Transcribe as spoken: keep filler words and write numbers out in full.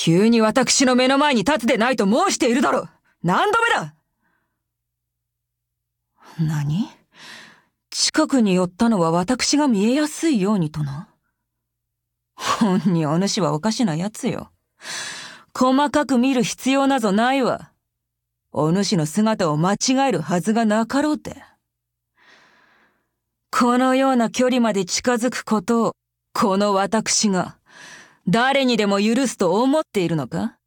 急に私の目の前に立つでないと申しているだろう。何度目だ。何？近くに寄ったのは私が見えやすいようにとな。ほんにお主はおかしなやつよ。細かく見る必要なぞないわ。お主の姿を間違えるはずがなかろうて。このような距離まで近づくことを、この私が、誰にでも許すと思っているのか？